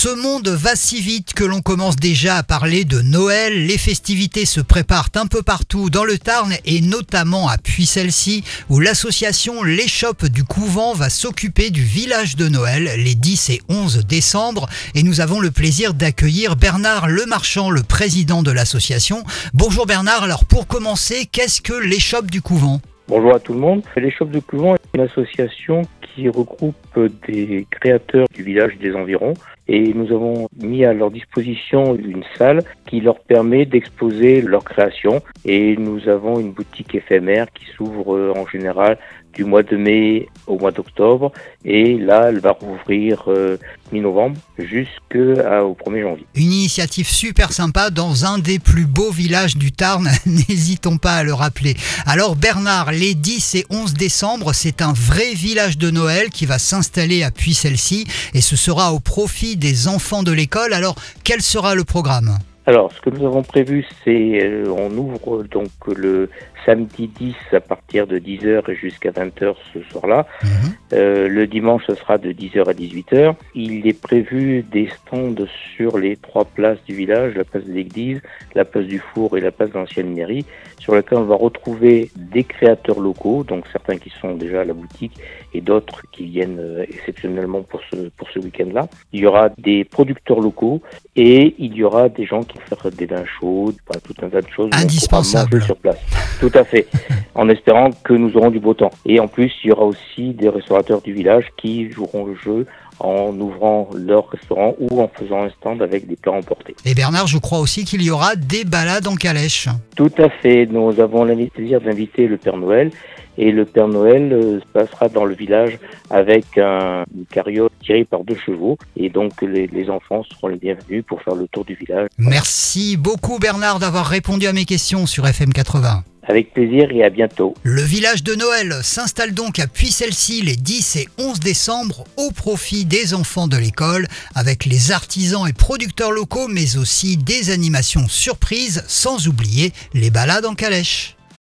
Ce monde va si vite que l'on commence déjà à parler de Noël. Les festivités se préparent un peu partout dans le Tarn et notamment à Puy-Celle-ci où l'association L'Échoppe du Couvent va s'occuper du village de Noël les 10 et 11 décembre. Et nous avons le plaisir d'accueillir Bernard Lemarchand, le président de l'association. Bonjour Bernard, alors pour commencer, qu'est-ce que L'Échoppe du Couvent ? Bonjour à tout le monde. L'Échoppe du Couvent est une association qui regroupe des créateurs du village des environs et nous avons mis à leur disposition une salle qui leur permet d'exposer leurs créations et nous avons une boutique éphémère qui s'ouvre en général du mois de mai au mois d'octobre et là elle va rouvrir mi-novembre jusqu'au 1er janvier. Une initiative super sympa dans un des plus beaux villages du Tarn, n'hésitons pas à le rappeler. Alors Bernard, les 10 et 11 décembre, c'est un vrai village de Noël qui va s'installer à Puy-Celle-ci et ce sera au profit des enfants de l'école. Alors quel sera le programme ? Alors, ce que nous avons prévu, c'est on ouvre donc le samedi 10 à partir de 10h et jusqu'à 20h ce soir-là. Le dimanche, ce sera de 10h à 18h. Il est prévu des stands sur les 3 places du village, la place de l'église, la place du four et la place de l'ancienne mairie, sur laquelle on va retrouver des créateurs locaux, donc certains qui sont déjà à la boutique et d'autres qui viennent exceptionnellement pour ce week-end-là. Il y aura des producteurs locaux et il y aura des gens qui vont faire des vins chauds, tout un tas de choses. Indispensable. Sur place. Tout à fait. En espérant que nous aurons du beau temps. Et en plus, il y aura aussi des restaurateurs du village qui joueront le jeu en ouvrant leur restaurant ou en faisant un stand avec des plats emportés. Et Bernard, je crois aussi qu'il y aura des balades en calèche. Tout à fait. Nous avons le plaisir d'inviter le Père Noël. Et le Père Noël passera dans le village avec une carriole tirée par 2 chevaux. Et donc les enfants seront les bienvenus pour faire le tour du village. Merci beaucoup Bernard d'avoir répondu à mes questions sur FM 80. Avec plaisir et à bientôt. Le village de Noël s'installe donc à Puy-Celle-ci les 10 et 11 décembre au profit des enfants de l'école avec les artisans et producteurs locaux mais aussi des animations surprises sans oublier les balades en calèche.